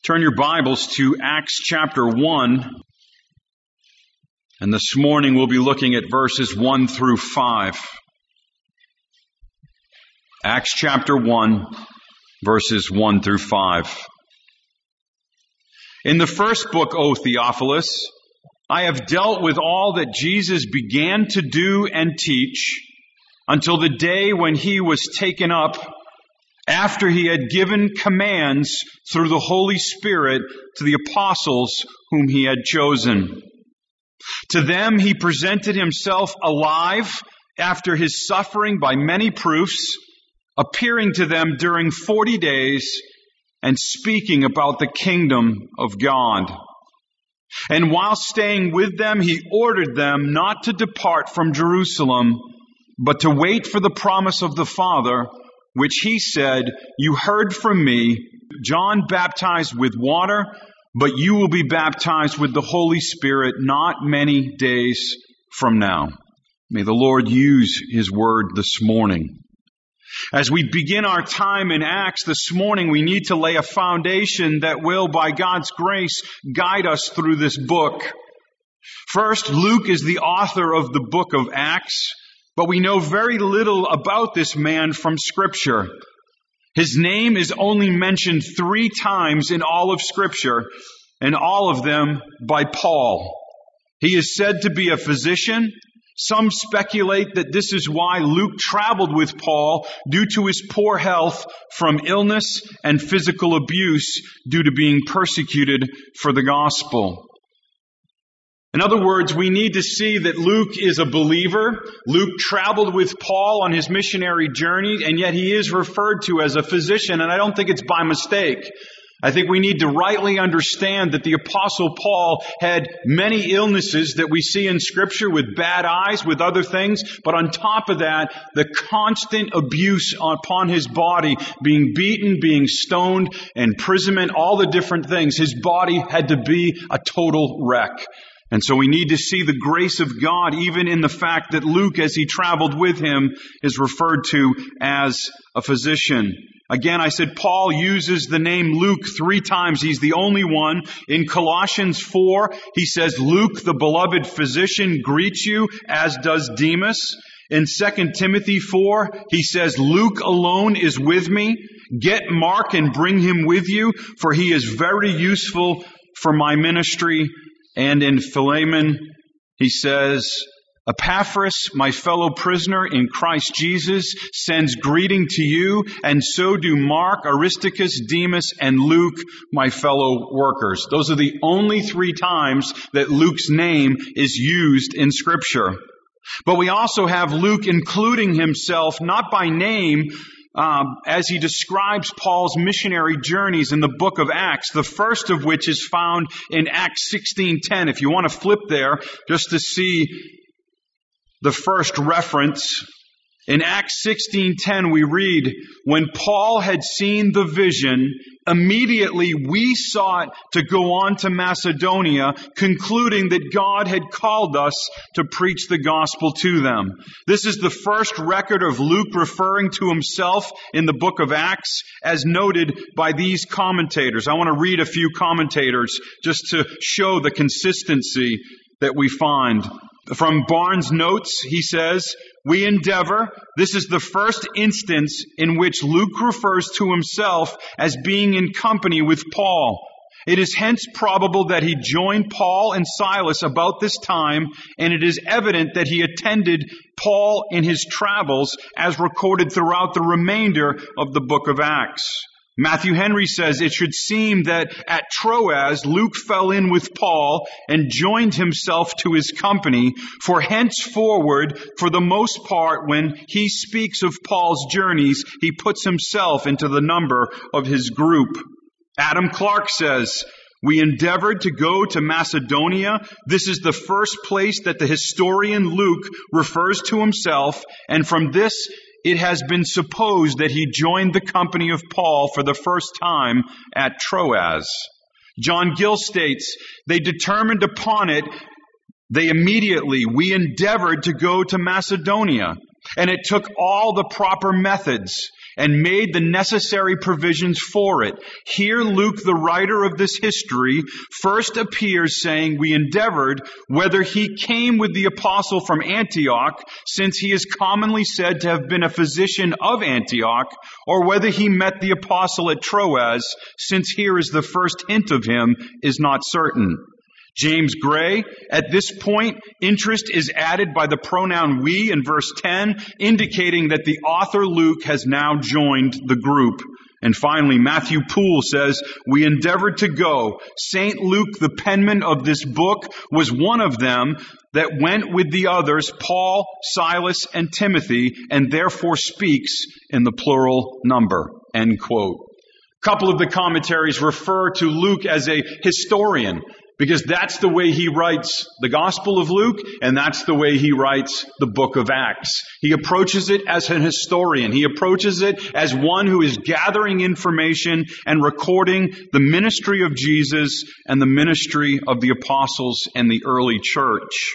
Turn your Bibles to Acts chapter 1. And this morning we'll be looking at verses 1 through 5. Acts chapter 1, verses 1 through 5. In the first book, O Theophilus, I have dealt with all that Jesus began to do and teach until the day when he was taken up, after he had given commands through the Holy Spirit to the apostles whom he had chosen. To them he presented himself alive after his suffering by many proofs, appearing to them during 40 days and speaking about the kingdom of God. And while staying with them, he ordered them not to depart from Jerusalem, but to wait for the promise of the Father, which he said, "You heard from me, John baptized with water, but you will be baptized with the Holy Spirit not many days from now." May the Lord use his word this morning. As we begin our time in Acts this morning, we need to lay a foundation that will, by God's grace, guide us through this book. First, Luke is the author of the book of Acts, but we know very little about this man from Scripture. His name is only mentioned 3 times in all of Scripture, and all of them by Paul. He is said to be a physician. Some speculate that this is why Luke traveled with Paul, due to his poor health from illness and physical abuse due to being persecuted for the gospel. In other words, we need to see that Luke is a believer. Luke traveled with Paul on his missionary journey, and yet he is referred to as a physician, and I don't think it's by mistake. I think we need to rightly understand that the Apostle Paul had many illnesses that we see in Scripture, with bad eyes, with other things, but on top of that, the constant abuse upon his body, being beaten, being stoned, imprisonment, all the different things. His body had to be a total wreck. And so we need to see the grace of God even in the fact that Luke, as he traveled with him, is referred to as a physician. Again, I said Paul uses the name Luke 3 times. He's the only one. In Colossians 4, he says, "Luke, the beloved physician, greets you, as does Demas." In 2 Timothy 4, he says, "Luke alone is with me. Get Mark and bring him with you, for he is very useful for my ministry." And in Philemon, he says, "Epaphras, my fellow prisoner in Christ Jesus, sends greeting to you, and so do Mark, Aristarchus, Demas, and Luke, my fellow workers." Those are the only 3 times that Luke's name is used in Scripture. But we also have Luke including himself, not by name, as he describes Paul's missionary journeys in the book of Acts, the first of which is found in Acts 16:10. If you want to flip there, just to see the first reference. In Acts 16:10 we read, "When Paul had seen the vision, immediately we sought to go on to Macedonia, concluding that God had called us to preach the gospel to them." This is the first record of Luke referring to himself in the book of Acts, as noted by these commentators. I want to read a few commentators just to show the consistency that we find. From Barnes' notes, he says, "We endeavor," this is the first instance in which Luke refers to himself as being in company with Paul. "It is hence probable that he joined Paul and Silas about this time, and it is evident that he attended Paul in his travels, as recorded throughout the remainder of the book of Acts." Matthew Henry says, "It should seem that at Troas, Luke fell in with Paul and joined himself to his company, for henceforward, for the most part, when he speaks of Paul's journeys, he puts himself into the number of his group." Adam Clark says, "We endeavored to go to Macedonia. This is the first place that the historian Luke refers to himself, and from this it has been supposed that he joined the company of Paul for the first time at Troas." John Gill states, "They determined upon it, we endeavored to go to Macedonia, and it took all the proper methods. and made the necessary provisions for it. Here Luke, the writer of this history, first appears saying, "We endeavored whether he came with the apostle from Antioch, since he is commonly said to have been a physician of Antioch, or whether he met the apostle at Troas, since here is the first hint of him, is not certain." James Gray, at this point, interest is added by the pronoun we in verse 10, indicating that the author Luke has now joined the group. And finally, Matthew Poole says, "We endeavored to go. St. Luke, the penman of this book, was one of them that went with the others, Paul, Silas, and Timothy, and therefore speaks in the plural number." End quote. A couple of the commentaries refer to Luke as a historian, because that's the way he writes the Gospel of Luke, and that's the way he writes the book of Acts. He approaches it as an historian. He approaches it as one who is gathering information and recording the ministry of Jesus and the ministry of the apostles and the early church.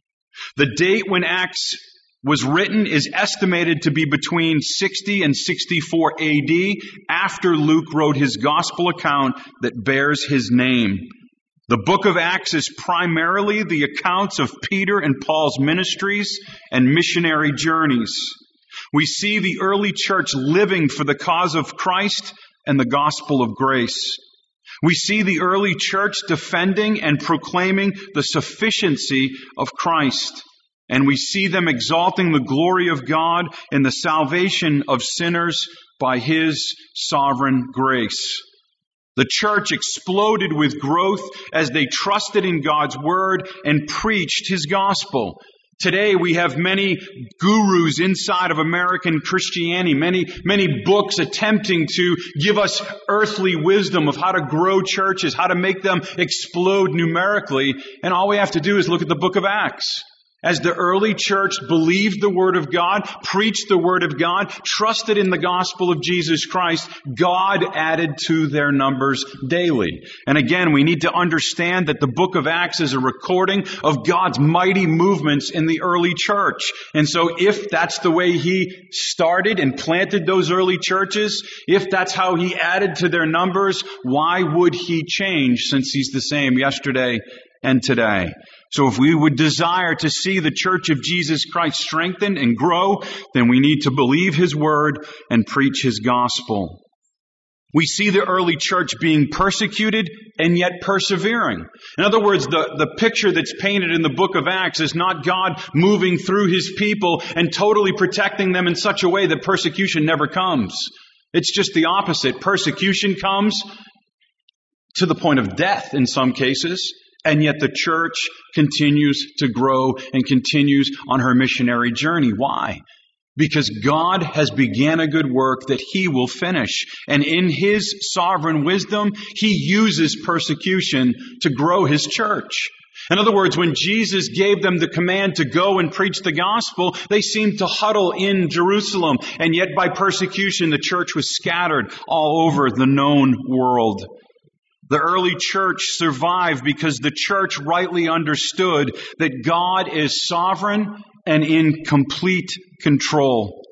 The date when Acts was written is estimated to be between 60 and 64 AD, after Luke wrote his Gospel account that bears his name. The book of Acts is primarily the accounts of Peter and Paul's ministries and missionary journeys. We see the early church living for the cause of Christ and the gospel of grace. We see the early church defending and proclaiming the sufficiency of Christ. And we see them exalting the glory of God in the salvation of sinners by His sovereign grace. The church exploded with growth as they trusted in God's word and preached His gospel. Today we have many gurus inside of American Christianity, many books attempting to give us earthly wisdom of how to grow churches, how to make them explode numerically. And all we have to do is look at the book of Acts. As the early church believed the Word of God, preached the Word of God, trusted in the gospel of Jesus Christ, God added to their numbers daily. And again, we need to understand that the book of Acts is a recording of God's mighty movements in the early church. And so if that's the way He started and planted those early churches, if that's how He added to their numbers, why would He change, since He's the same yesterday and today? So if we would desire to see the church of Jesus Christ strengthen and grow, then we need to believe His word and preach His gospel. We see the early church being persecuted and yet persevering. In other words, the picture that's painted in the book of Acts is not God moving through His people and totally protecting them in such a way that persecution never comes. It's just the opposite. Persecution comes to the point of death in some cases. And yet the church continues to grow and continues on her missionary journey. Why? Because God has began a good work that He will finish. And in His sovereign wisdom, He uses persecution to grow His church. In other words, when Jesus gave them the command to go and preach the gospel, they seemed to huddle in Jerusalem. And yet by persecution, the church was scattered all over the known world. The early church survived because the church rightly understood that God is sovereign and in complete control.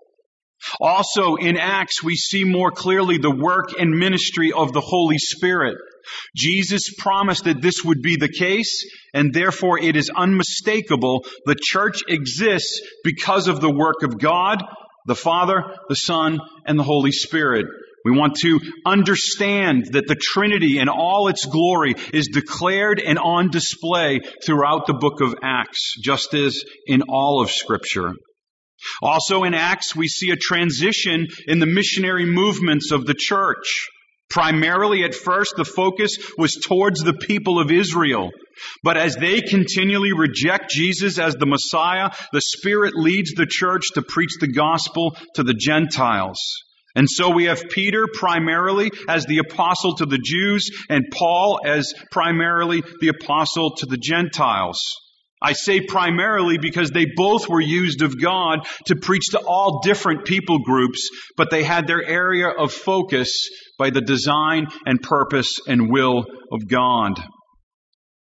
Also in Acts, we see more clearly the work and ministry of the Holy Spirit. Jesus promised that this would be the case, and therefore it is unmistakable the church exists because of the work of God, the Father, the Son, and the Holy Spirit. We want to understand that the Trinity in all its glory is declared and on display throughout the book of Acts, just as in all of Scripture. Also in Acts, we see a transition in the missionary movements of the church. Primarily at first, the focus was towards the people of Israel. But as they continually reject Jesus as the Messiah, the Spirit leads the church to preach the gospel to the Gentiles. And so we have Peter primarily as the apostle to the Jews and Paul as primarily the apostle to the Gentiles. I say primarily because they both were used of God to preach to all different people groups, but they had their area of focus by the design and purpose and will of God.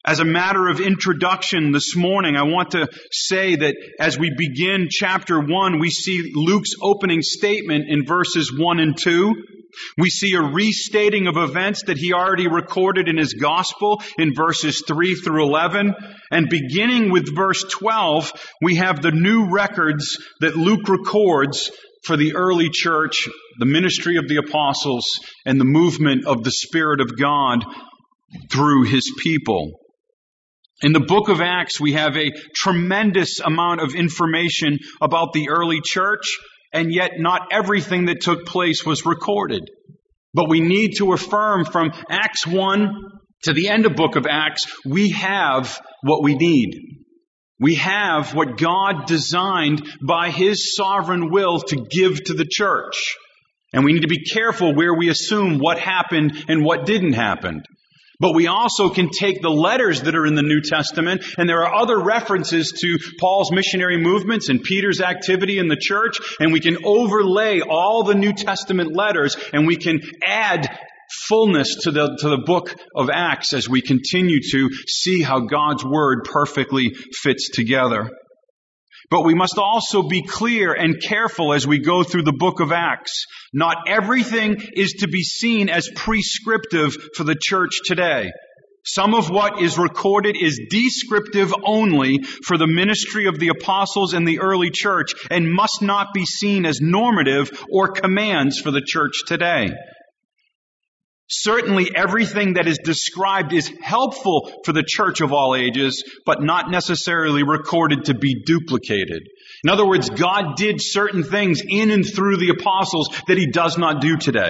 As a matter of introduction this morning, I want to say that as we begin chapter 1, we see Luke's opening statement in verses 1 and 2. We see a restating of events that he already recorded in his gospel in verses 3 through 11. And beginning with verse 12, we have the new records that Luke records for the early church, the ministry of the apostles, and the movement of the Spirit of God through his people. In the book of Acts, we have a tremendous amount of information about the early church, and yet not everything that took place was recorded. But we need to affirm from Acts 1 to the end of book of Acts, we have what we need. We have what God designed by His sovereign will to give to the church. And we need to be careful where we assume what happened and what didn't happen. But we also can take the letters that are in the New Testament, and there are other references to Paul's missionary movements and Peter's activity in the church, and we can overlay all the New Testament letters, and we can add fullness to the book of Acts as we continue to see how God's Word perfectly fits together. But we must also be clear and careful as we go through the book of Acts. Not everything is to be seen as prescriptive for the church today. Some of what is recorded is descriptive only for the ministry of the apostles and the early church and must not be seen as normative or commands for the church today. Certainly everything that is described is helpful for the church of all ages, but not necessarily recorded to be duplicated. In other words, God did certain things in and through the apostles that He does not do today.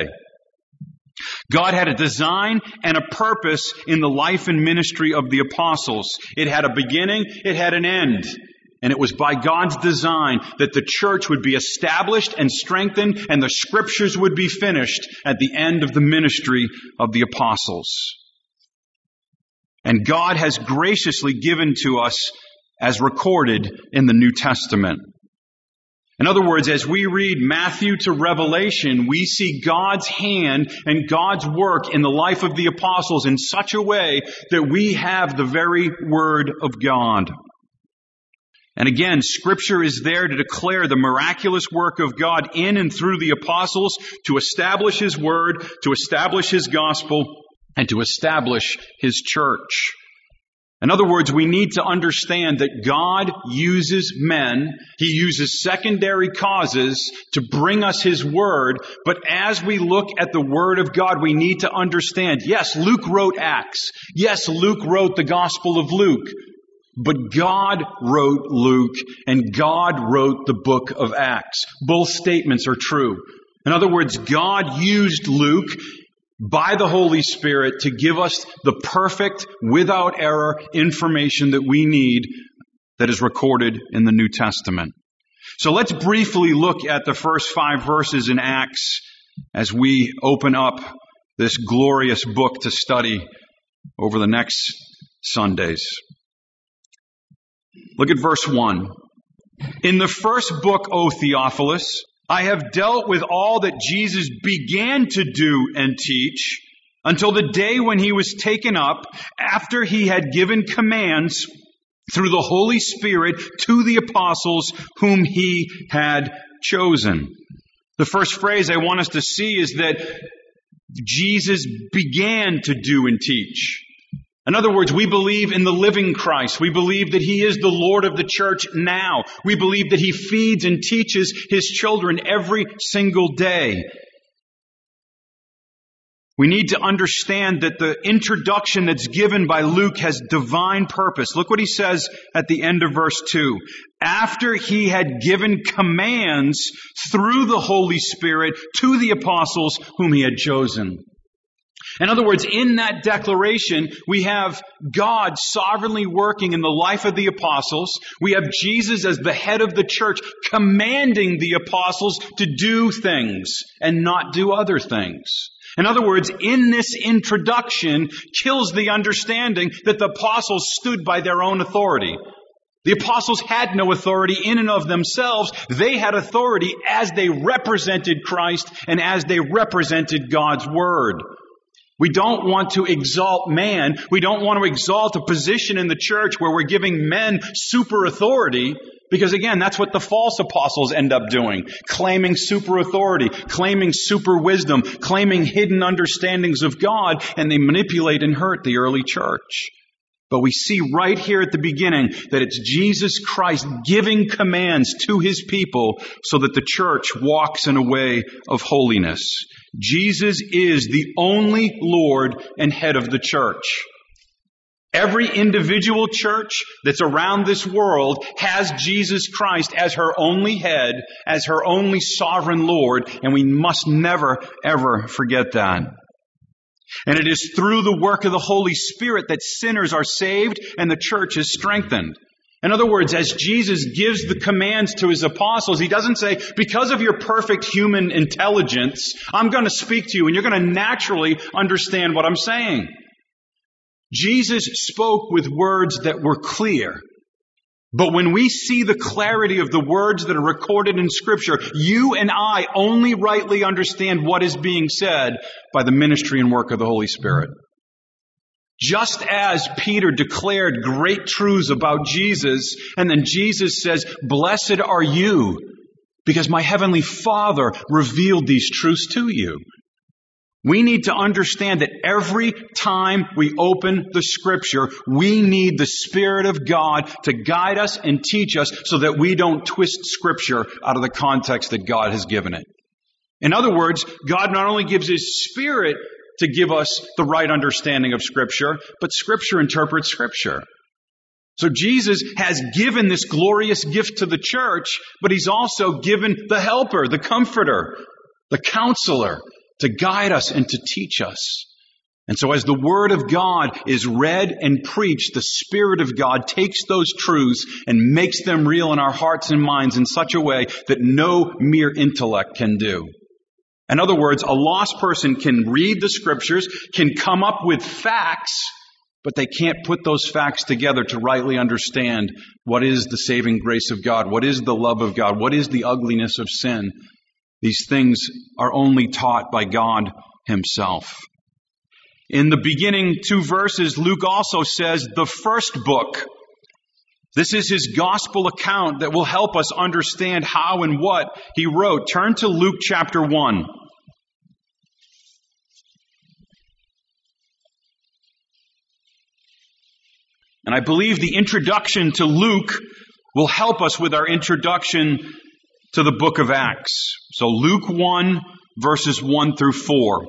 God had a design and a purpose in the life and ministry of the apostles. It had a beginning, it had an end. And it was by God's design that the church would be established and strengthened and the scriptures would be finished at the end of the ministry of the apostles. And God has graciously given to us as recorded in the New Testament. In other words, as we read Matthew to Revelation, we see God's hand and God's work in the life of the apostles in such a way that we have the very Word of God. And again, Scripture is there to declare the miraculous work of God in and through the apostles, to establish His Word, to establish His gospel, and to establish His church. In other words, we need to understand that God uses men, He uses secondary causes to bring us His Word, but as we look at the Word of God, we need to understand, yes, Luke wrote Acts. Yes, Luke wrote the Gospel of Luke. But God wrote Luke, and God wrote the book of Acts. Both statements are true. In other words, God used Luke by the Holy Spirit to give us the perfect, without error information that we need that is recorded in the New Testament. So let's briefly look at the first 5 verses in Acts as we open up this glorious book to study over the next Sundays. Look at verse 1. In the first book, O Theophilus, I have dealt with all that Jesus began to do and teach until the day when He was taken up, after He had given commands through the Holy Spirit to the apostles whom He had chosen. The first phrase I want us to see is that Jesus began to do and teach. In other words, we believe in the living Christ. We believe that He is the Lord of the church now. We believe that He feeds and teaches His children every single day. We need to understand that the introduction that's given by Luke has divine purpose. Look what he says at the end of verse 2. After He had given commands through the Holy Spirit to the apostles whom He had chosen. In other words, in that declaration, we have God sovereignly working in the life of the apostles. We have Jesus as the head of the church commanding the apostles to do things and not do other things. In other words, in this introduction kills the understanding that the apostles stood by their own authority. The apostles had no authority in and of themselves. They had authority as they represented Christ and as they represented God's Word. We don't want to exalt man. We don't want to exalt a position in the church where we're giving men super authority, because again, that's what the false apostles end up doing. Claiming super authority, claiming super wisdom, claiming hidden understandings of God, and they manipulate and hurt the early church. But we see right here at the beginning that it's Jesus Christ giving commands to His people so that the church walks in a way of holiness. Jesus is the only Lord and head of the church. Every individual church that's around this world has Jesus Christ as her only head, as her only sovereign Lord, and we must never, ever forget that. And it is through the work of the Holy Spirit that sinners are saved and the church is strengthened. In other words, as Jesus gives the commands to His apostles, He doesn't say, because of your perfect human intelligence, I'm going to speak to you and you're going to naturally understand what I'm saying. Jesus spoke with words that were clear. But when we see the clarity of the words that are recorded in Scripture, you and I only rightly understand what is being said by the ministry and work of the Holy Spirit. Just as Peter declared great truths about Jesus, and then Jesus says, "Blessed are you, because my heavenly Father revealed these truths to you." We need to understand that every time we open the Scripture, we need the Spirit of God to guide us and teach us so that we don't twist Scripture out of the context that God has given it. In other words, God not only gives His Spirit to give us the right understanding of Scripture, but Scripture interprets Scripture. So Jesus has given this glorious gift to the church, but He's also given the Helper, the Comforter, the Counselor, to guide us and to teach us. And so as the Word of God is read and preached, the Spirit of God takes those truths and makes them real in our hearts and minds in such a way that no mere intellect can do. In other words, a lost person can read the Scriptures, can come up with facts, but they can't put those facts together to rightly understand what is the saving grace of God, what is the love of God, what is the ugliness of sin. These things are only taught by God Himself. In the beginning 2 verses, Luke also says the first book. This is his gospel account that will help us understand how and what he wrote. Turn to Luke chapter 1. And I believe the introduction to Luke will help us with our introduction to the book of Acts. So Luke 1, verses 1 through 4.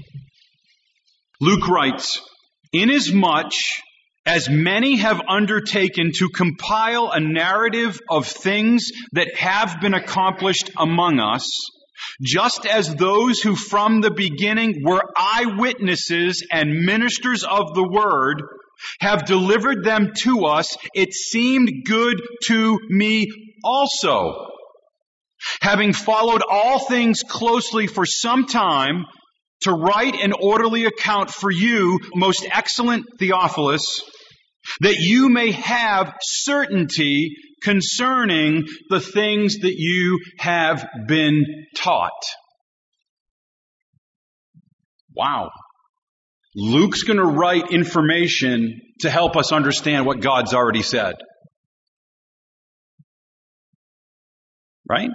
Luke writes, "Inasmuch as many have undertaken to compile a narrative of things that have been accomplished among us, just as those who from the beginning were eyewitnesses and ministers of the word have delivered them to us, it seemed good to me also, having followed all things closely for some time, to write an orderly account for you, most excellent Theophilus, that you may have certainty concerning the things that you have been taught." Wow. Luke's going to write information to help us understand what God's already said. Right?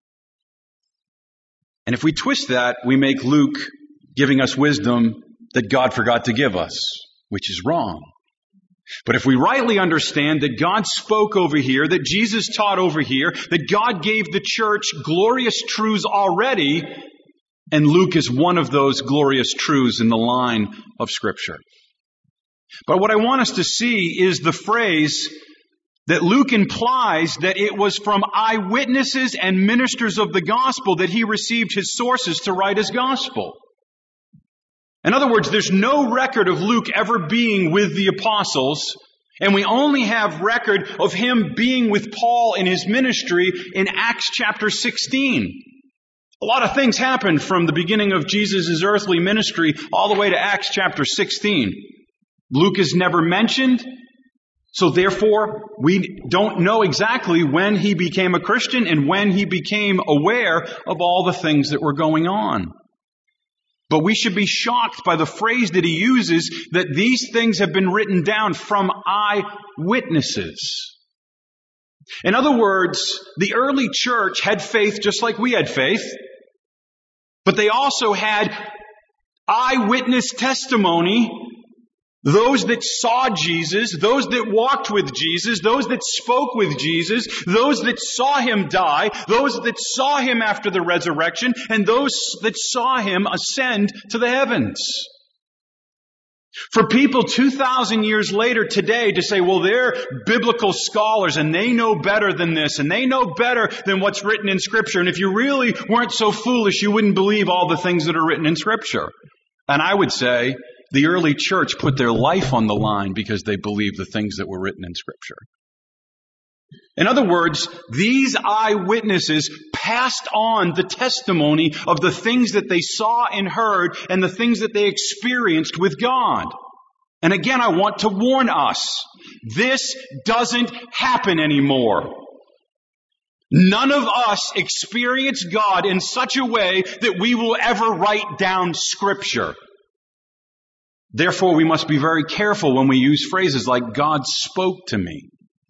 And if we twist that, we make Luke giving us wisdom that God forgot to give us, which is wrong. But if we rightly understand that God spoke over here, that Jesus taught over here, that God gave the church glorious truths already, and Luke is one of those glorious truths in the line of Scripture. But what I want us to see is the phrase that Luke implies that it was from eyewitnesses and ministers of the gospel that he received his sources to write his gospel. In other words, there's no record of Luke ever being with the apostles, and we only have record of him being with Paul in his ministry in Acts chapter 16. A lot of things happened from the beginning of Jesus' earthly ministry all the way to Acts chapter 16. Luke is never mentioned, so therefore we don't know exactly when he became a Christian and when he became aware of all the things that were going on. But we should be shocked by the phrase that he uses, that these things have been written down from eyewitnesses. In other words, the early church had faith just like we had faith, but they also had eyewitness testimony. Those that saw Jesus, those that walked with Jesus, those that spoke with Jesus, those that saw him die, those that saw him after the resurrection, and those that saw him ascend to the heavens. For people 2,000 years later today to say, well, they're biblical scholars and they know better than this and they know better than what's written in Scripture. And if you really weren't so foolish, you wouldn't believe all the things that are written in Scripture. And I would say, the early church put their life on the line because they believed the things that were written in Scripture. In other words, these eyewitnesses passed on the testimony of the things that they saw and heard and the things that they experienced with God. And again, I want to warn us, this doesn't happen anymore. None of us experience God in such a way that we will ever write down Scripture. Therefore, we must be very careful when we use phrases like, God spoke to me.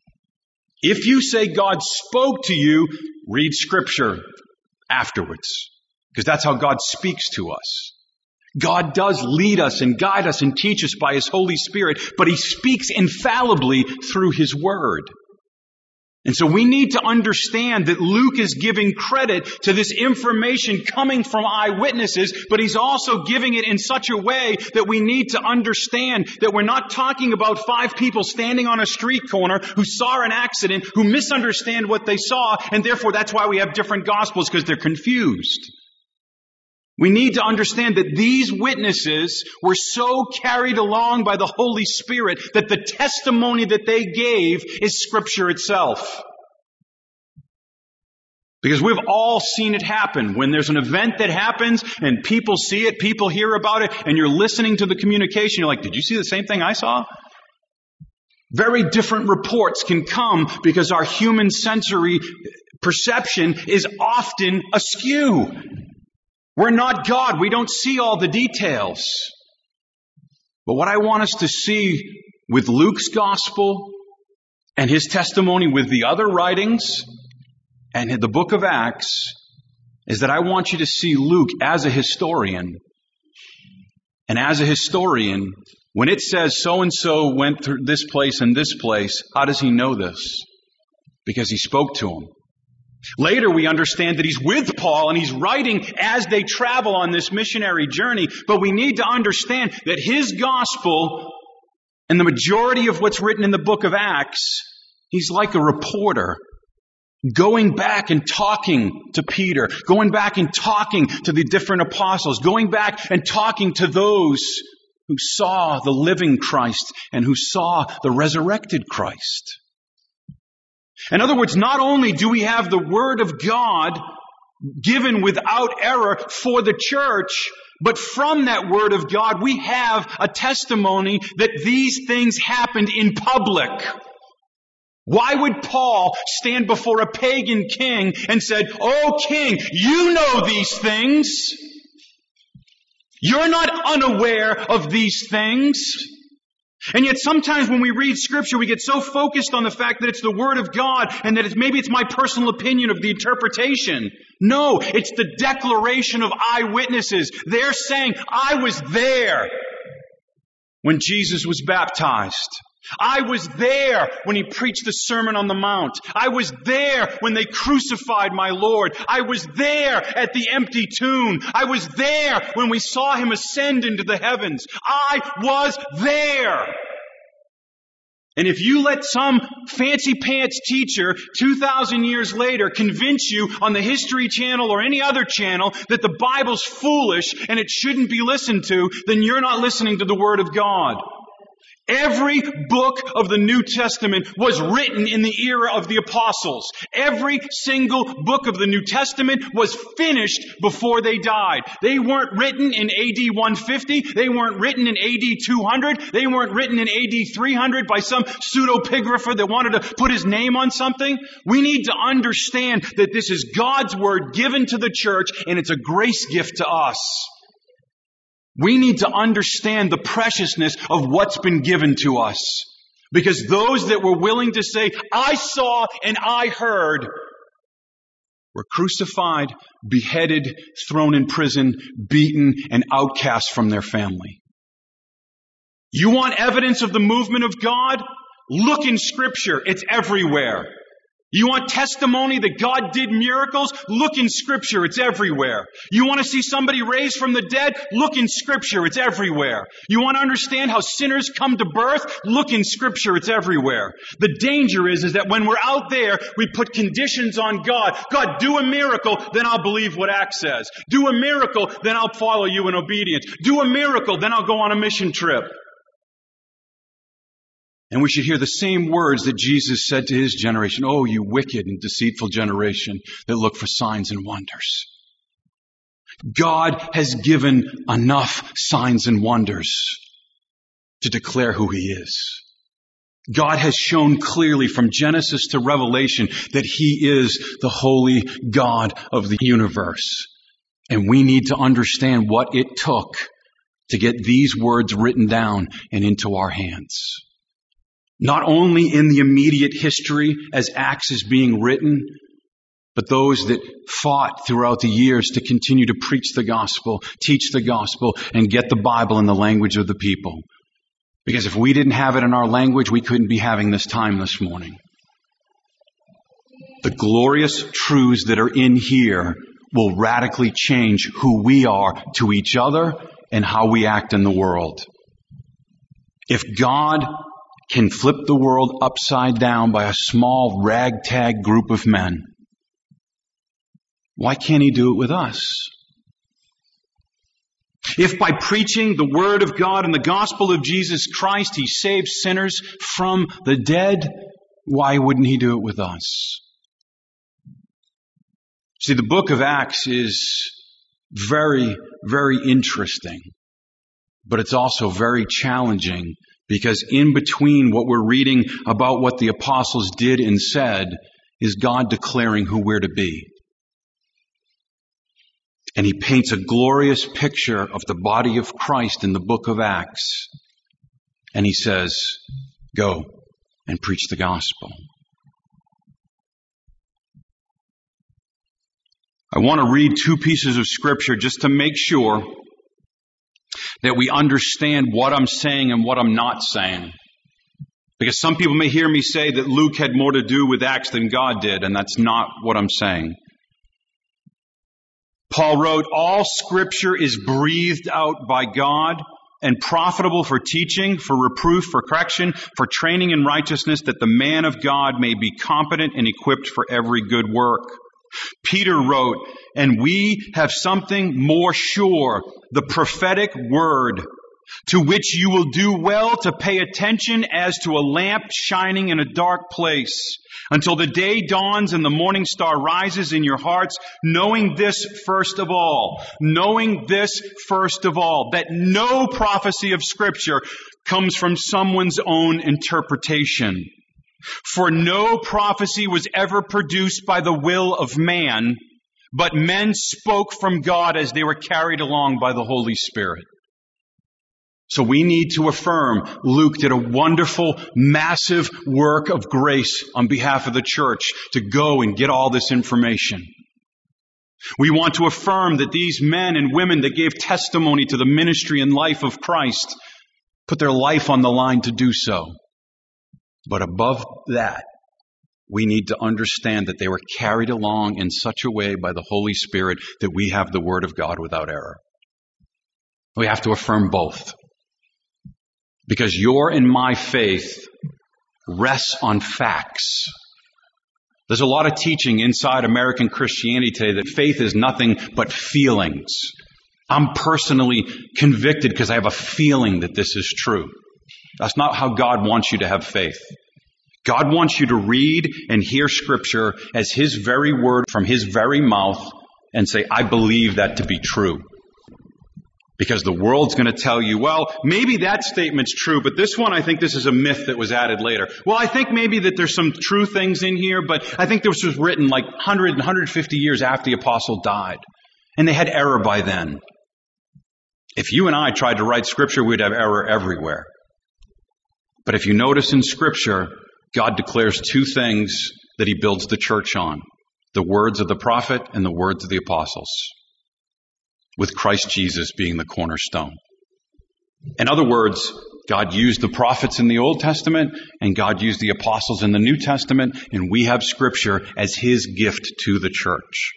If you say God spoke to you, read Scripture afterwards, because that's how God speaks to us. God does lead us and guide us and teach us by His Holy Spirit, but He speaks infallibly through His Word. And so we need to understand that Luke is giving credit to this information coming from eyewitnesses, but he's also giving it in such a way that we need to understand that we're not talking about 5 people standing on a street corner who saw an accident, who misunderstand what they saw, and therefore that's why we have different gospels, because they're confused. We need to understand that these witnesses were so carried along by the Holy Spirit that the testimony that they gave is Scripture itself. Because we've all seen it happen. When there's an event that happens and people see it, people hear about it, and you're listening to the communication, you're like, did you see the same thing I saw? Very different reports can come because our human sensory perception is often askew. We're not God. We don't see all the details. But what I want us to see with Luke's gospel and his testimony with the other writings and the book of Acts is that I want you to see Luke as a historian. And as a historian, when it says so-and-so went through this place and this place, how does he know this? Because he spoke to him. Later we understand that he's with Paul and he's writing as they travel on this missionary journey, but we need to understand that his gospel and the majority of what's written in the book of Acts, he's like a reporter going back and talking to Peter, going back and talking to the different apostles, going back and talking to those who saw the living Christ and who saw the resurrected Christ. In other words, not only do we have the Word of God given without error for the church, but from that Word of God, we have a testimony that these things happened in public. Why would Paul stand before a pagan king and said, "Oh king, you know these things. You're not unaware of these things." And yet sometimes when we read Scripture, we get so focused on the fact that it's the Word of God and that maybe it's my personal opinion of the interpretation. No, it's the declaration of eyewitnesses. They're saying, I was there when Jesus was baptized. I was there when He preached the Sermon on the Mount. I was there when they crucified my Lord. I was there at the empty tomb. I was there when we saw Him ascend into the heavens. I was there. And if you let some fancy pants teacher 2,000 years later convince you on the History Channel or any other channel that the Bible's foolish and it shouldn't be listened to, then you're not listening to the Word of God. Every book of the New Testament was written in the era of the apostles. Every single book of the New Testament was finished before they died. They weren't written in AD 150. They weren't written in AD 200. They weren't written in AD 300 by some pseudepigrapher that wanted to put his name on something. We need to understand that this is God's Word given to the church, and it's a grace gift to us. We need to understand the preciousness of what's been given to us. Because those that were willing to say, I saw and I heard, were crucified, beheaded, thrown in prison, beaten, and outcast from their family. You want evidence of the movement of God? Look in Scripture. It's everywhere. You want testimony that God did miracles? Look in Scripture. It's everywhere. You want to see somebody raised from the dead? Look in Scripture. It's everywhere. You want to understand how sinners come to birth? Look in Scripture. It's everywhere. The danger is that when we're out there, we put conditions on God. God, do a miracle, then I'll believe what Acts says. Do a miracle, then I'll follow you in obedience. Do a miracle, then I'll go on a mission trip. And we should hear the same words that Jesus said to his generation. Oh, you wicked and deceitful generation that look for signs and wonders. God has given enough signs and wonders to declare who he is. God has shown clearly from Genesis to Revelation that he is the holy God of the universe. And we need to understand what it took to get these words written down and into our hands. Not only in the immediate history as Acts is being written, but those that fought throughout the years to continue to preach the gospel, teach the gospel, and get the Bible in the language of the people. Because if we didn't have it in our language, we couldn't be having this time this morning. The glorious truths that are in here will radically change who we are to each other and how we act in the world. If God can flip the world upside down by a small ragtag group of men, why can't he do it with us? If by preaching the Word of God and the gospel of Jesus Christ, he saves sinners from the dead, why wouldn't he do it with us? See, the book of Acts is very, very interesting, but it's also very challenging. Because in between what we're reading about what the apostles did and said is God declaring who we're to be. And he paints a glorious picture of the body of Christ in the book of Acts. And he says, go and preach the gospel. I want to read two pieces of scripture just to make sure that we understand what I'm saying and what I'm not saying. Because some people may hear me say that Luke had more to do with Acts than God did, and that's not what I'm saying. Paul wrote, all Scripture is breathed out by God and profitable for teaching, for reproof, for correction, for training in righteousness, that the man of God may be competent and equipped for every good work. Peter wrote, and we have something more sure, the prophetic word, to which you will do well to pay attention as to a lamp shining in a dark place, until the day dawns and the morning star rises in your hearts, knowing this first of all, that no prophecy of Scripture comes from someone's own interpretation. For no prophecy was ever produced by the will of man, but men spoke from God as they were carried along by the Holy Spirit. So we need to affirm Luke did a wonderful, massive work of grace on behalf of the church to go and get all this information. We want to affirm that these men and women that gave testimony to the ministry and life of Christ put their life on the line to do so. But above that, we need to understand that they were carried along in such a way by the Holy Spirit that we have the Word of God without error. We have to affirm both. Because your and my faith rests on facts. There's a lot of teaching inside American Christianity today that faith is nothing but feelings. I'm personally convicted because I have a feeling that this is true. That's not how God wants you to have faith. God wants you to read and hear Scripture as His very word from His very mouth and say, I believe that to be true. Because the world's going to tell you, well, maybe that statement's true, but this one, I think this is a myth that was added later. Well, I think maybe that there's some true things in here, but I think this was written like 100 and 150 years after the apostle died. And they had error by then. If you and I tried to write Scripture, we'd have error everywhere. But if you notice in Scripture, God declares two things that He builds the church on: the words of the prophet and the words of the apostles, with Christ Jesus being the cornerstone. In other words, God used the prophets in the Old Testament and God used the apostles in the New Testament, and we have Scripture as His gift to the church.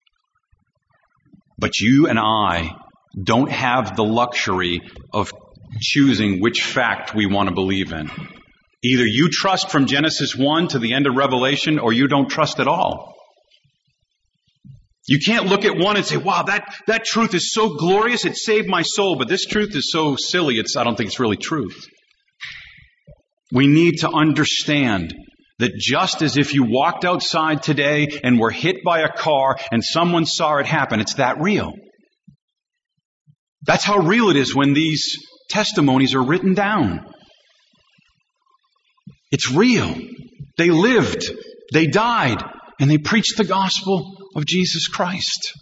But you and I don't have the luxury of choosing which fact we want to believe in. Either you trust from Genesis 1 to the end of Revelation, or you don't trust at all. You can't look at one and say, wow, that truth is so glorious, it saved my soul, but this truth is so silly, I don't think it's really truth. We need to understand that just as if you walked outside today and were hit by a car and someone saw it happen, it's that real. That's how real it is when these testimonies are written down. It's real. They lived, they died, and they preached the gospel of Jesus Christ.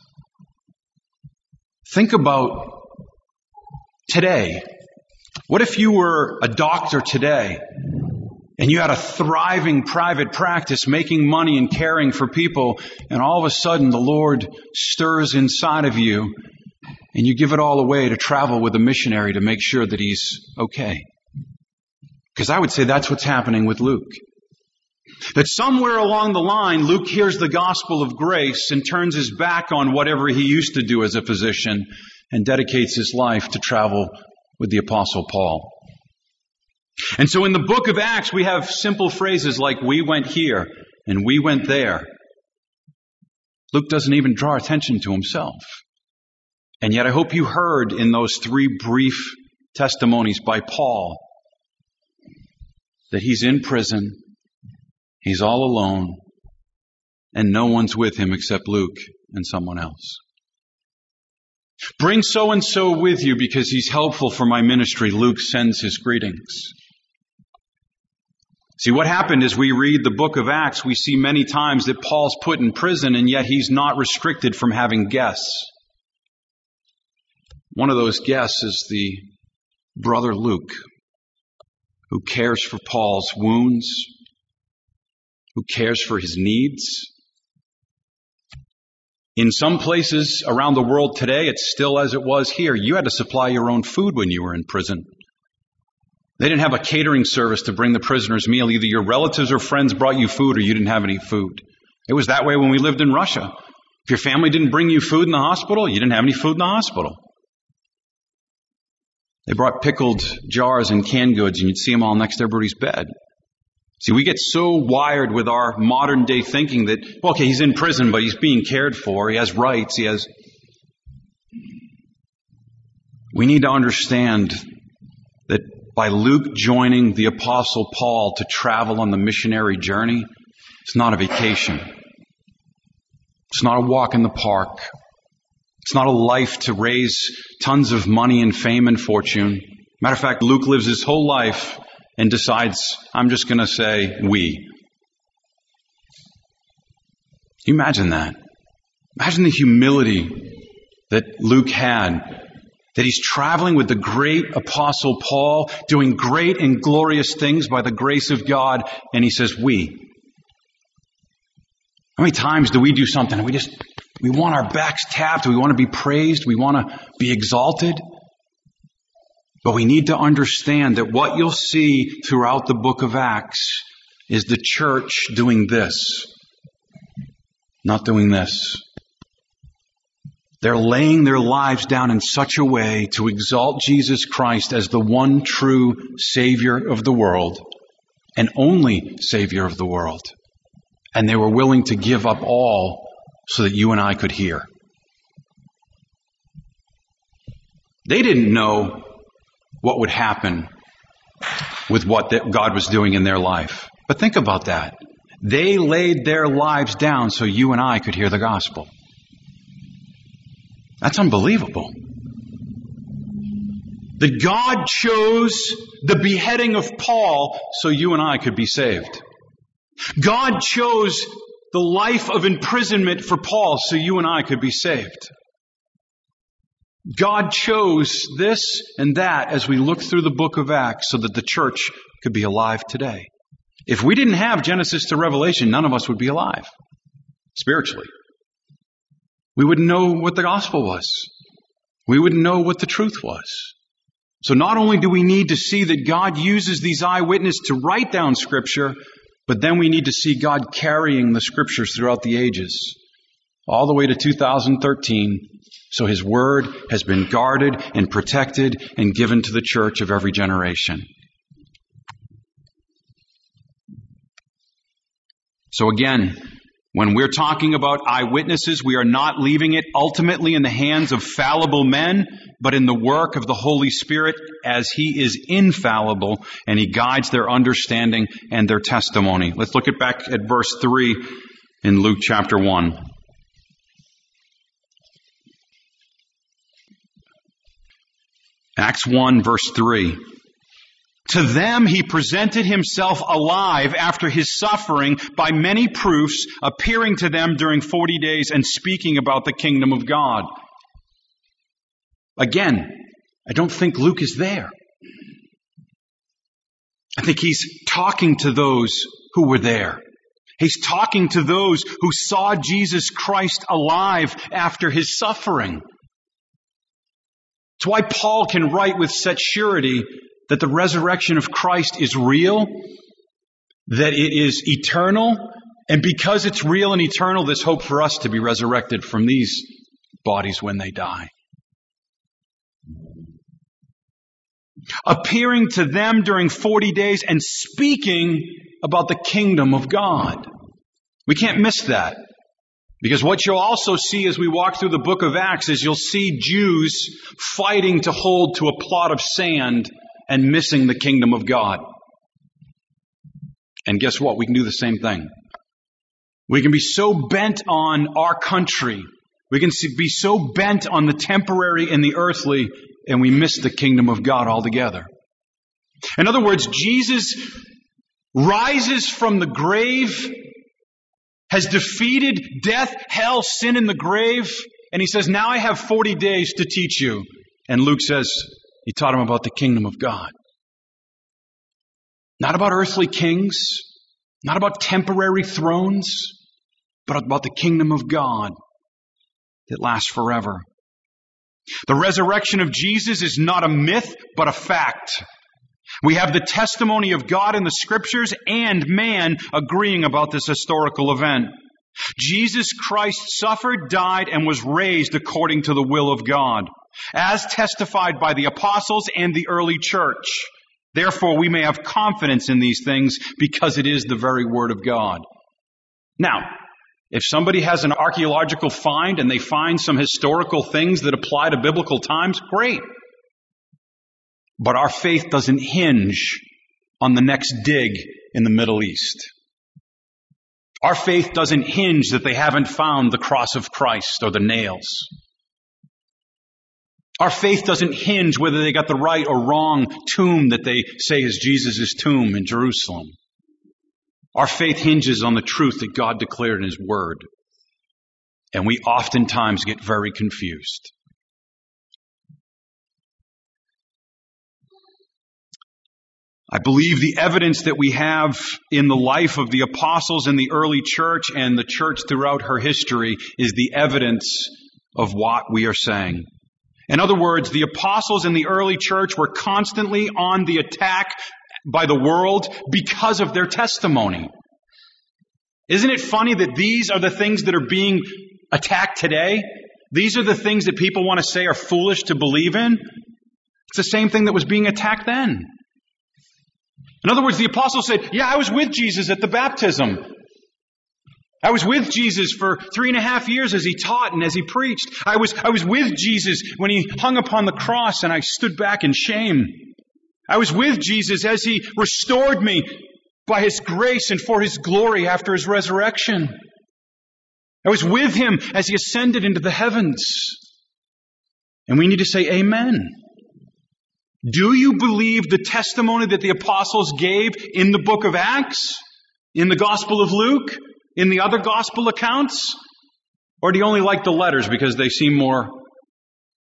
Think about today. What if you were a doctor today and you had a thriving private practice making money and caring for people, and all of a sudden the Lord stirs inside of you and you give it all away to travel with a missionary to make sure that he's okay? Because I would say that's what's happening with Luke. That somewhere along the line, Luke hears the gospel of grace and turns his back on whatever he used to do as a physician and dedicates his life to travel with the Apostle Paul. And so in the book of Acts, we have simple phrases like, we went here and we went there. Luke doesn't even draw attention to himself. And yet I hope you heard in those three brief testimonies by Paul that he's in prison, he's all alone, and no one's with him except Luke and someone else. Bring so-and-so with you because he's helpful for my ministry. Luke sends his greetings. See, what happened is we read the book of Acts, we see many times that Paul's put in prison, and yet he's not restricted from having guests. One of those guests is the brother Luke, who cares for Paul's wounds, who cares for his needs. In some places around the world today, it's still as it was here. You had to supply your own food when you were in prison. They didn't have a catering service to bring the prisoners' meal. Either your relatives or friends brought you food, or you didn't have any food. It was that way when we lived in Russia. If your family didn't bring you food in the hospital, you didn't have any food in the hospital. They brought pickled jars and canned goods, and you'd see them all next to everybody's bed. See, we get so wired with our modern day thinking that, well, okay, he's in prison, but he's being cared for. He has rights. We need to understand that by Luke joining the Apostle Paul to travel on the missionary journey, it's not a vacation. It's not a walk in the park. It's not a life to raise tons of money and fame and fortune. Matter of fact, Luke lives his whole life and decides, I'm just going to say we. Can you imagine that? Imagine the humility that Luke had, that he's traveling with the great Apostle Paul, doing great and glorious things by the grace of God, and he says we. How many times do we do something and we want our backs tapped, we want to be praised, we want to be exalted? But we need to understand that what you'll see throughout the book of Acts is the church doing this, not doing this. They're laying their lives down in such a way to exalt Jesus Christ as the one true Savior of the world and only Savior of the world. And they were willing to give up all so that you and I could hear. They didn't know what would happen with what God was doing in their life. But think about that. They laid their lives down so you and I could hear the gospel. That's unbelievable. That God chose the beheading of Paul so you and I could be saved. God chose the life of imprisonment for Paul so you and I could be saved. God chose this and that as we look through the book of Acts so that the church could be alive today. If we didn't have Genesis to Revelation, none of us would be alive spiritually. We wouldn't know what the gospel was. We wouldn't know what the truth was. So not only do we need to see that God uses these eyewitnesses to write down Scripture, but then we need to see God carrying the Scriptures throughout the ages, all the way to 2013. So His Word has been guarded and protected and given to the church of every generation. So again, when we're talking about eyewitnesses, we are not leaving it ultimately in the hands of fallible men, but in the work of the Holy Spirit as He is infallible and He guides their understanding and their testimony. Let's look back at verse 3 in Luke chapter 1. Acts 1 verse 3. To them He presented Himself alive after His suffering by many proofs, appearing to them during 40 days and speaking about the kingdom of God. Again, I don't think Luke is there. I think he's talking to those who were there. He's talking to those who saw Jesus Christ alive after His suffering. It's why Paul can write with such surety that the resurrection of Christ is real, that it is eternal, and because it's real and eternal, there's hope for us to be resurrected from these bodies when they die. Appearing to them during 40 days and speaking about the kingdom of God. We can't miss that. Because what you'll also see as we walk through the book of Acts is you'll see Jews fighting to hold to a plot of sand and missing the kingdom of God. And guess what? We can do the same thing. We can be so bent on our country. We can be so bent on the temporary and the earthly, and we miss the kingdom of God altogether. In other words, Jesus rises from the grave, has defeated death, hell, sin in the grave, and He says, now I have 40 days to teach you. And Luke says, He taught him about the kingdom of God. Not about earthly kings, not about temporary thrones, but about the kingdom of God that lasts forever. The resurrection of Jesus is not a myth, but a fact. We have the testimony of God in the Scriptures and man agreeing about this historical event. Jesus Christ suffered, died, and was raised according to the will of God, as testified by the apostles and the early church. Therefore, we may have confidence in these things because it is the very Word of God. Now, if somebody has an archaeological find and they find some historical things that apply to biblical times, great. But our faith doesn't hinge on the next dig in the Middle East. Our faith doesn't hinge that they haven't found the cross of Christ or the nails. Our faith doesn't hinge whether they got the right or wrong tomb that they say is Jesus' tomb in Jerusalem. Our faith hinges on the truth that God declared in His Word. And we oftentimes get very confused. I believe the evidence that we have in the life of the apostles in the early church and the church throughout her history is the evidence of what we are saying. In other words, the apostles in the early church were constantly on the attack by the world because of their testimony. Isn't it funny that these are the things that are being attacked today? These are the things that people want to say are foolish to believe in. It's the same thing that was being attacked then. In other words, the apostles said, yeah, I was with Jesus at the baptism. I was with Jesus for 3.5 years as He taught and as He preached. I was with Jesus when He hung upon the cross and I stood back in shame. I was with Jesus as He restored me by His grace and for His glory after His resurrection. I was with Him as He ascended into the heavens. And we need to say amen. Do you believe the testimony that the apostles gave in the book of Acts, in the Gospel of Luke, in the other gospel accounts? Or do you only like the letters because they seem more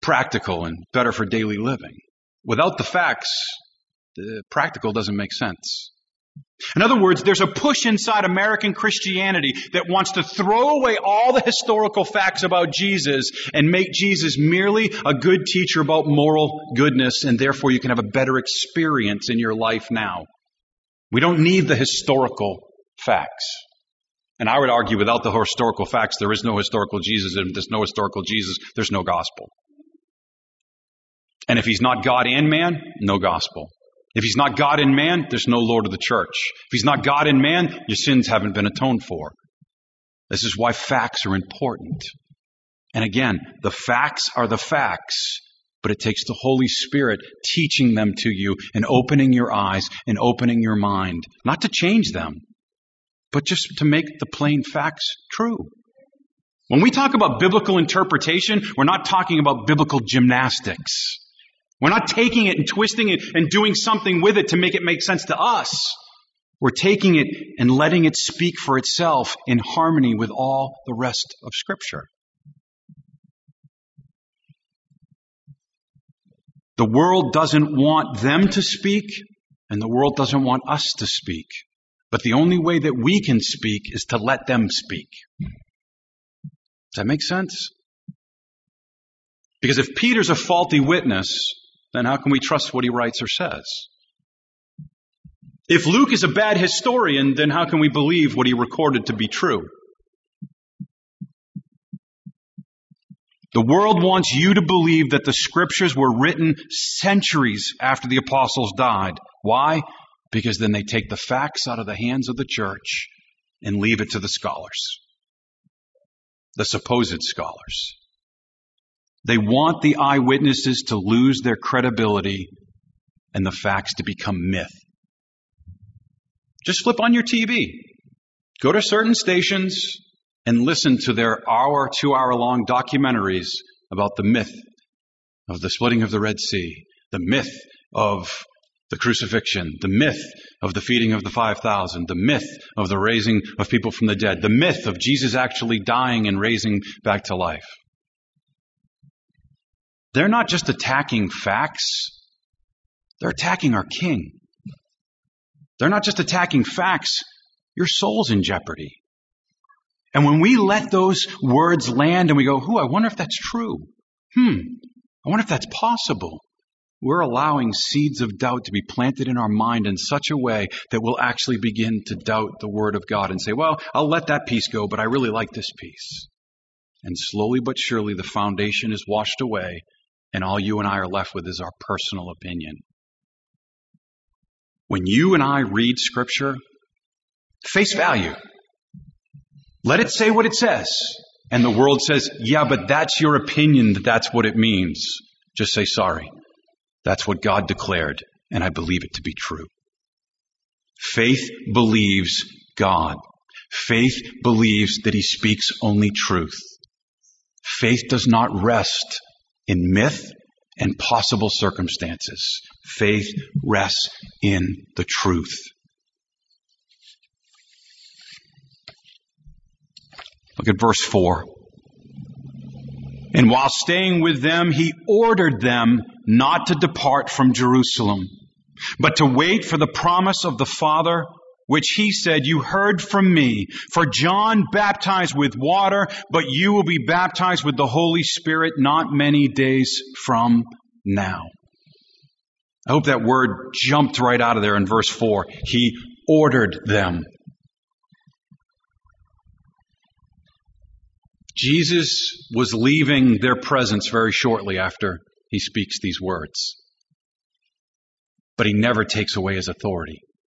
practical and better for daily living. Without the facts, the practical doesn't make sense. In other words, there's a push inside American Christianity that wants to throw away all the historical facts about Jesus and make Jesus merely a good teacher about moral goodness, and therefore you can have a better experience in your life now. We don't need the historical facts. And I would argue without the historical facts, there is no historical Jesus. And if there's no historical Jesus, there's no gospel. And if he's not God and man, no gospel. If he's not God and man, there's no Lord of the church. If he's not God and man, your sins haven't been atoned for. This is why facts are important. And again, the facts are the facts, but it takes the Holy Spirit teaching them to you and opening your eyes and opening your mind, not to change them, but just to make the plain facts true. When we talk about biblical interpretation, we're not talking about biblical gymnastics. We're not taking it and twisting it and doing something with it to make it make sense to us. We're taking it and letting it speak for itself in harmony with all the rest of Scripture. The world doesn't want them to speak, and the world doesn't want us to speak. But the only way that we can speak is to let them speak. Does that make sense? Because if Peter's a faulty witness, then how can we trust what he writes or says? If Luke is a bad historian, then how can we believe what he recorded to be true? The world wants you to believe that the Scriptures were written centuries after the apostles died. Why? Because then they take the facts out of the hands of the church and leave it to the scholars, the supposed scholars. They want the eyewitnesses to lose their credibility and the facts to become myth. Just flip on your TV. Go to certain stations and listen to their 2-hour-long documentaries about the myth of the splitting of the Red Sea, the myth of the crucifixion, the myth of the feeding of the 5,000, the myth of the raising of people from the dead, the myth of Jesus actually dying and raising back to life. They're not just attacking facts, they're attacking our King. They're not just attacking facts, your soul's in jeopardy. And when we let those words land and we go, I wonder if that's true. I wonder if that's possible. We're allowing seeds of doubt to be planted in our mind in such a way that we'll actually begin to doubt the Word of God and say, well, I'll let that piece go, but I really like this piece. And slowly but surely the foundation is washed away, and all you and I are left with is our personal opinion. When you and I read Scripture, face value. Let it say what it says. And the world says, yeah, but that's your opinion that that's what it means. Just say sorry. That's what God declared, and I believe it to be true. Faith believes God. Faith believes that He speaks only truth. Faith does not rest in myth and possible circumstances. Faith rests in the truth. Look at verse 4. And while staying with them, He ordered them not to depart from Jerusalem, but to wait for the promise of the Father, which He said, you heard from me. For John baptized with water, but you will be baptized with the Holy Spirit not many days from now. I hope that word jumped right out of there in verse 4. He ordered them. Jesus was leaving their presence very shortly after He speaks these words. But He never takes away His authority.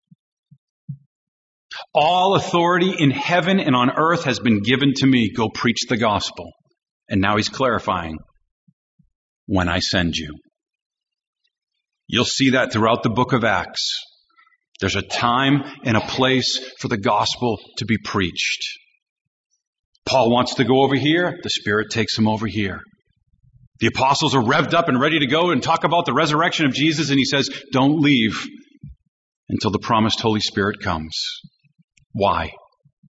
All authority in heaven and on earth has been given to me. Go preach the gospel. And now He's clarifying, when I send you. You'll see that throughout the book of Acts. There's a time and a place for the gospel to be preached. Paul wants to go over here. The Spirit takes him over here. The apostles are revved up and ready to go and talk about the resurrection of Jesus. And he says, don't leave until the promised Holy Spirit comes. Why?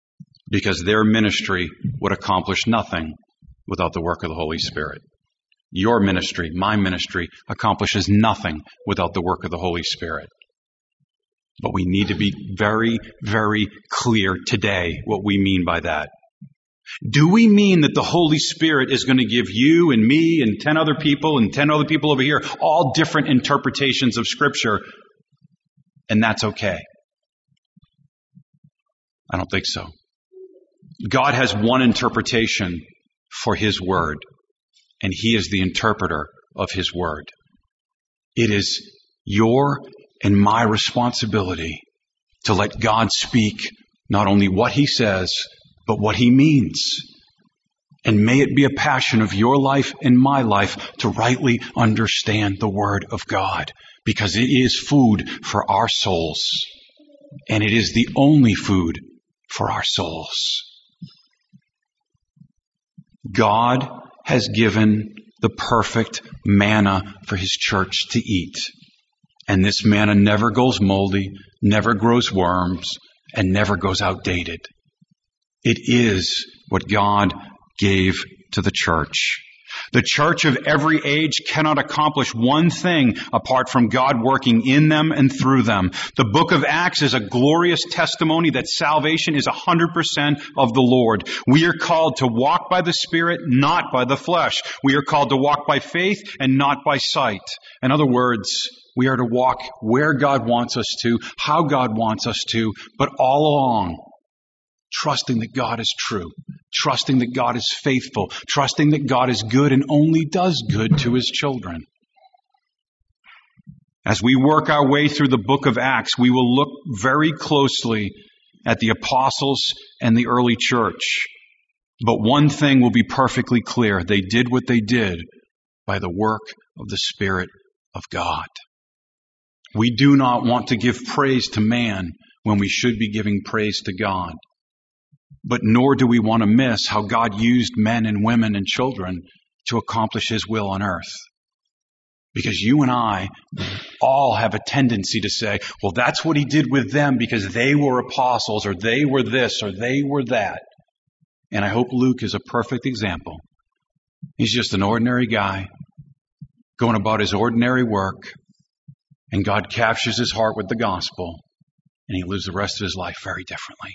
Because their ministry would accomplish nothing without the work of the Holy Spirit. your ministry, my ministry, accomplishes nothing without the work of the Holy Spirit. But we need to be very, very clear today what we mean by that. Do we mean that the Holy Spirit is going to give you and me and 10 other people and 10 other people over here all different interpretations of Scripture, and that's okay? I don't think so. God has one interpretation for His Word, and He is the interpreter of His Word. It is your and my responsibility to let God speak not only what He says, but what He means. And may it be a passion of your life and my life to rightly understand the Word of God, because it is food for our souls, and it is the only food for our souls. God has given the perfect manna for His church to eat. And this manna never goes moldy, never grows worms, and never goes outdated. It is what God gave to the church. The church of every age cannot accomplish one thing apart from God working in them and through them. The book of Acts is a glorious testimony that salvation is 100% of the Lord. We are called to walk by the Spirit, not by the flesh. We are called to walk by faith and not by sight. In other words, we are to walk where God wants us to, how God wants us to, but all along, trusting that God is true, trusting that God is faithful, trusting that God is good and only does good to His children. As we work our way through the book of Acts, we will look very closely at the apostles and the early church. But one thing will be perfectly clear. They did what they did by the work of the Spirit of God. We do not want to give praise to man when we should be giving praise to God. But nor do we want to miss how God used men and women and children to accomplish His will on earth. Because you and I all have a tendency to say, well, that's what He did with them because they were apostles, or they were this, or they were that. And I hope Luke is a perfect example. He's just an ordinary guy going about his ordinary work, and God captures his heart with the gospel, and he lives the rest of his life very differently.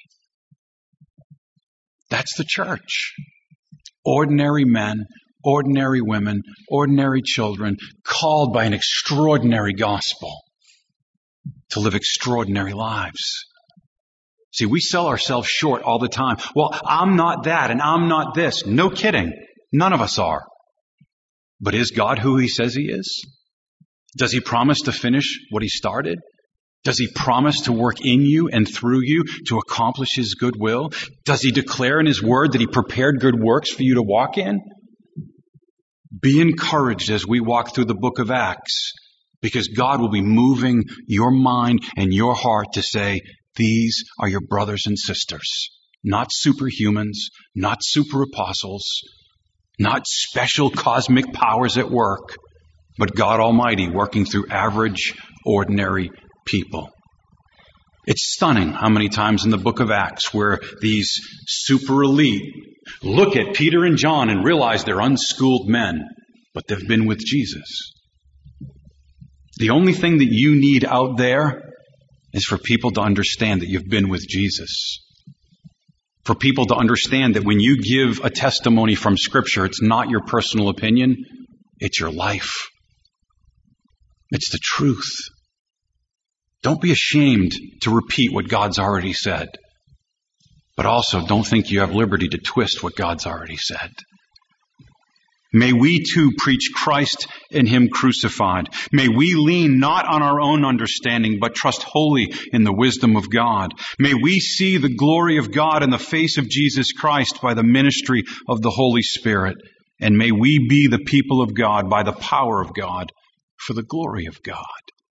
That's the church. Ordinary men, ordinary women, ordinary children, called by an extraordinary gospel to live extraordinary lives. See, we sell ourselves short all the time. Well, I'm not that and I'm not this. No kidding. None of us are. But is God who He says He is? Does He promise to finish what He started? Does He promise to work in you and through you to accomplish His good will? Does He declare in His word that He prepared good works for you to walk in? Be encouraged as we walk through the book of Acts, because God will be moving your mind and your heart to say, these are your brothers and sisters, not superhumans, not super apostles, not special cosmic powers at work, but God Almighty working through average, ordinary people. It's stunning how many times in the book of Acts where these super elite look at Peter and John and realize they're unschooled men, but they've been with Jesus. The only thing that you need out there is for people to understand that you've been with Jesus. For people to understand that when you give a testimony from Scripture, it's not your personal opinion, it's your life. It's the truth. Don't be ashamed to repeat what God's already said. But also, don't think you have liberty to twist what God's already said. May we too preach Christ and Him crucified. May we lean not on our own understanding, but trust wholly in the wisdom of God. May we see the glory of God in the face of Jesus Christ by the ministry of the Holy Spirit. And may we be the people of God by the power of God for the glory of God.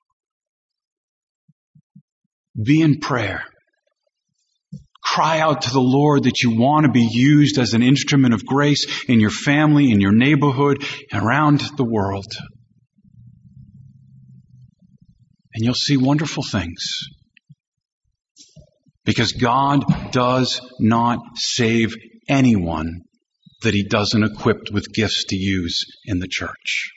Be in prayer. Cry out to the Lord that you want to be used as an instrument of grace in your family, in your neighborhood, and around the world. And you'll see wonderful things. Because God does not save anyone that He doesn't equip with gifts to use in the church.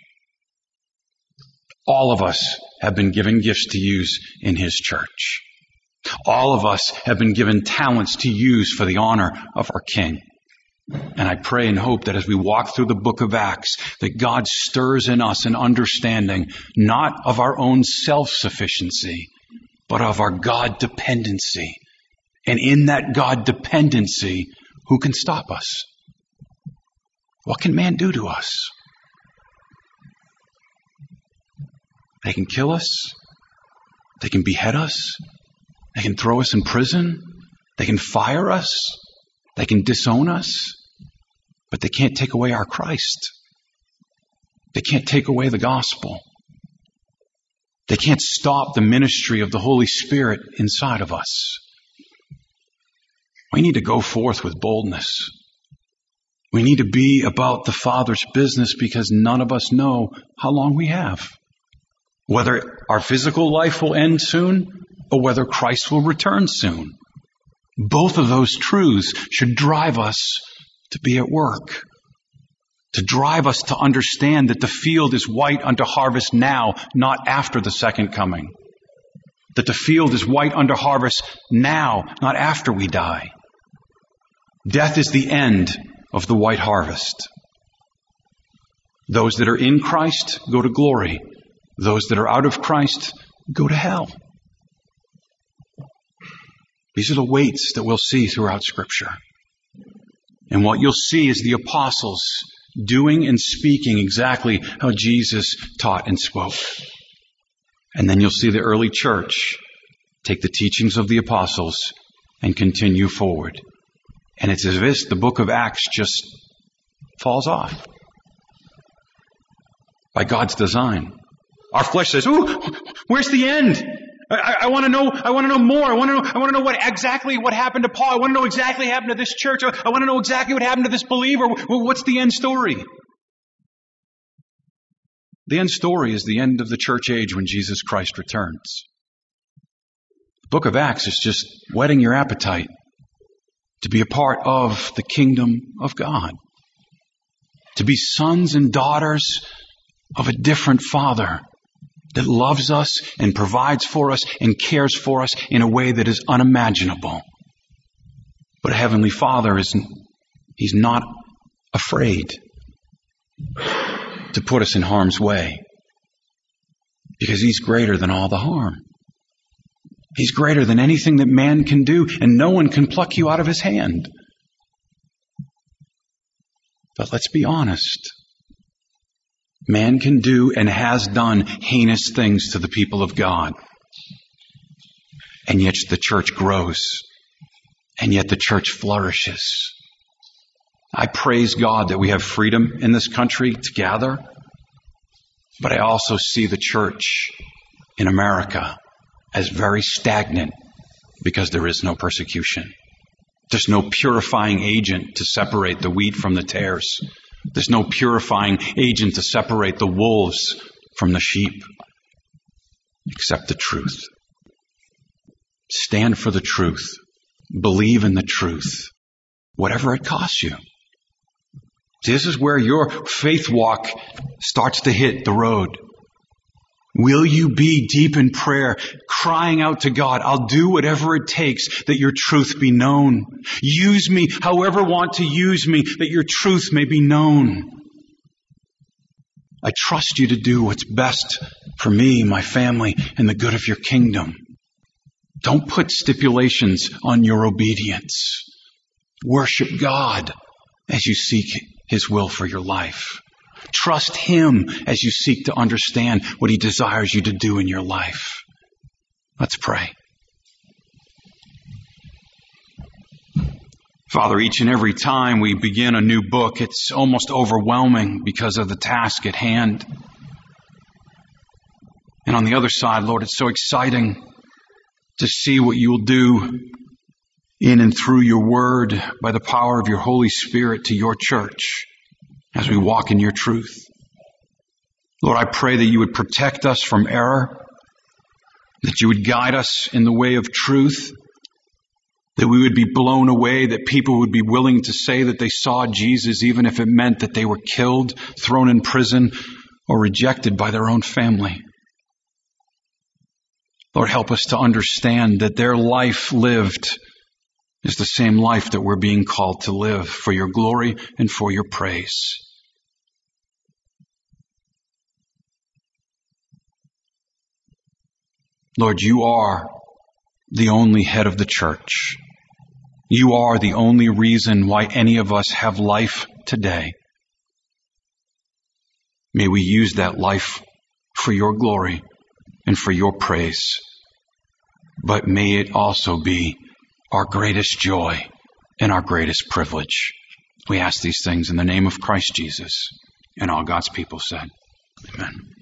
All of us have been given gifts to use in His church. All of us have been given talents to use for the honor of our King. And I pray and hope that as we walk through the book of Acts, that God stirs in us an understanding not of our own self-sufficiency, but of our God dependency. And in that God dependency, who can stop us? What can man do to us? They can kill us. They can behead us. They can throw us in prison. They can fire us. They can disown us. But they can't take away our Christ. They can't take away the gospel. They can't stop the ministry of the Holy Spirit inside of us. We need to go forth with boldness. We need to be about the Father's business because none of us know how long we have. Whether our physical life will end soon or whether Christ will return soon. Both of those truths should drive us to be at work. To drive us to understand that the field is white unto harvest now, not after the second coming. That the field is white unto harvest now, not after we die. Death is the end of the white harvest. Those that are in Christ go to glory. Those that are out of Christ go to hell. These are the weights that we'll see throughout Scripture. And what you'll see is the apostles doing and speaking exactly how Jesus taught and spoke. And then you'll see the early church take the teachings of the apostles and continue forward. And it's as if the book of Acts just falls off by God's design. Our flesh says, "Ooh, where's the end? I want to know. I want to know more. I want to know exactly what happened to Paul. I want to know exactly what happened to this church. I want to know exactly what happened to this believer. What's the end story?" The end story is the end of the church age when Jesus Christ returns. The book of Acts is just whetting your appetite to be a part of the kingdom of God, to be sons and daughters of a different Father that loves us and provides for us and cares for us in a way that is unimaginable. But a Heavenly Father He's not afraid to put us in harm's way because He's greater than all the harm. He's greater than anything that man can do, and no one can pluck you out of His hand. But let's be honest. Man can do and has done heinous things to the people of God. And yet the church grows. And yet the church flourishes. I praise God that we have freedom in this country to gather. But I also see the church in America as very stagnant because there is no persecution. There's no purifying agent to separate the wheat from the tares. There's no purifying agent to separate the wolves from the sheep, except the truth. Stand for the truth. Believe in the truth, whatever it costs you. This is where your faith walk starts to hit the road. Will you be deep in prayer, crying out to God, "I'll do whatever it takes that your truth be known. Use me however want to use me, that your truth may be known. I trust you to do what's best for me, my family, and the good of your kingdom." Don't put stipulations on your obedience. Worship God as you seek His will for your life. Trust Him as you seek to understand what He desires you to do in your life. Let's pray. Father, each and every time we begin a new book, it's almost overwhelming because of the task at hand. And on the other side, Lord, it's so exciting to see what you will do in and through your word by the power of your Holy Spirit to your church as we walk in your truth. Lord, I pray that you would protect us from error, that you would guide us in the way of truth, That we would be blown away, that people would be willing to say that they saw Jesus, even if it meant that they were killed, thrown in prison, or rejected by their own family. Lord, help us to understand that their life lived is the same life that we're being called to live for your glory and for your praise. Lord, you are the only head of the church. You are the only reason why any of us have life today. May we use that life for your glory and for your praise. But may it also be our greatest joy and our greatest privilege. We ask these things in the name of Christ Jesus. And all God's people said, amen.